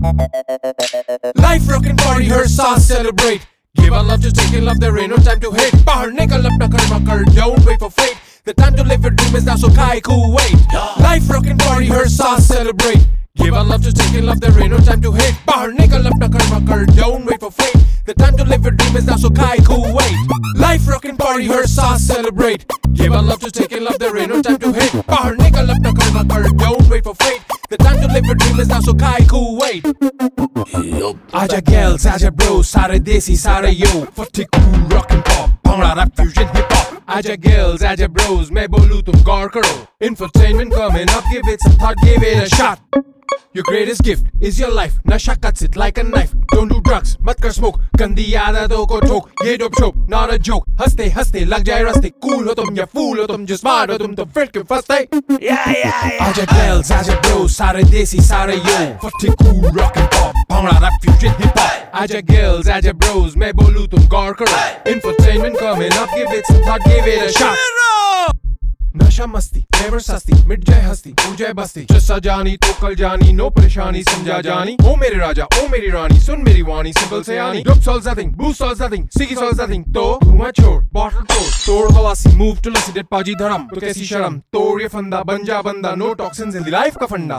Life rockin' party, her sauce celebrate. Give our love, just taking love, there ain't no time to hate. Bahar nikal apna karma kar, don't wait for fate. The time to live your dream is now, so kai cool wait. Life rockin' party, her sauce celebrate. Give our love, just taking love, there ain't no time to hate. Bahar nikal apna karma kar, don't wait for fate. The time to live your dream is now, so kai cool wait. Life rockin' party, her sauce celebrate. Give our love, just taking love, there ain't no time to hate. Bahar nikal apna karma kar, don't wait for fate. The time to live your dream is now, so kai cool wait. Aja girls, aja bros, सारे देसी सारे yo, 40 cool rock and pop, bhangra rap fusion hip hop. Aja girls, aja bros, मैं बोलूं तुम गौर करो. Infotainment coming up, give it some thought, give it a shot. Your greatest gift is your life. Nasha cuts it like a knife. Don't do drugs, mat kar smoke. Gandi आदतों को ठोक. ये dope show, not a joke. हंसते हंसते लग जाए रास्ते. Cool हो तुम या fool हो तुम, जो smart हो तुम तो फिर क्यों फंसते? Aja girls, aja bros, सारे देसी सारे yo, 40 cool rock and pop, bhangra rap fusion hip hop. Aja girls, aja bros, मैं बोलूं तुम गौर करो. Infotainment coming up, give it some thought, give it a shot. नशा मस्ती never सस्ती, मिट जाए हस्ती, हो जाए बस्ती. जैसा जानी तो कल जानी, नो परेशानी समझा जानी. ओ मेरे राजा, ओ मेरी रानी, सुन मेरी वाणी, सिंपल से आनी. Dope solves nothing, booze solves nothing, sticky solves nothing. तो धुआं छोड़, bottle तोड़ हवासी, move to लसी डेट पाजी धर्म. तो कैसी शर्म, तोड़ ये फंदा, बन जा बंदा. No toxins in the life का फंडा.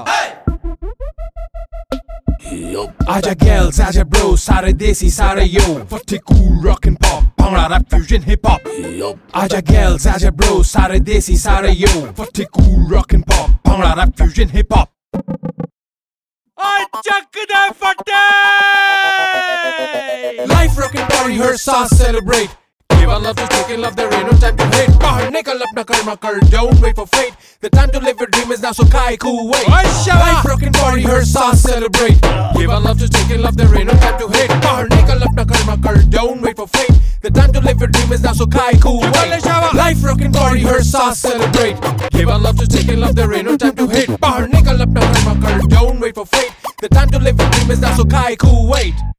Aja girls, aja bros, सारे देसी सारे yo, 40 cool rock and pop, bhangra rap fusion hip hop. Aja girls, aja bros, सारे देसी सारे yo, 40 cool rock and pop, bhangra rap fusion hip hop. Life rockin' party, her sauce celebrate. Give our love, just taking love, there ain't no time to hate. Bahar nikal apna karma kar, don't wait for fate. The time to live your dream is now, so kai cool wait. Life rockin' party, her sauce celebrate. Give our love, just taking love, there ain't no time to hate. Bahar nikal apna karma kar, don't wait for fate. The time to live your dream is now, so kai cool wait. Life rockin' party, her sauce celebrate. Give our love, just taking love, there ain't no time to hate. Bahar nikal apna karma kar, don't wait for fate. The time to live your dream is now, so kai cool wait.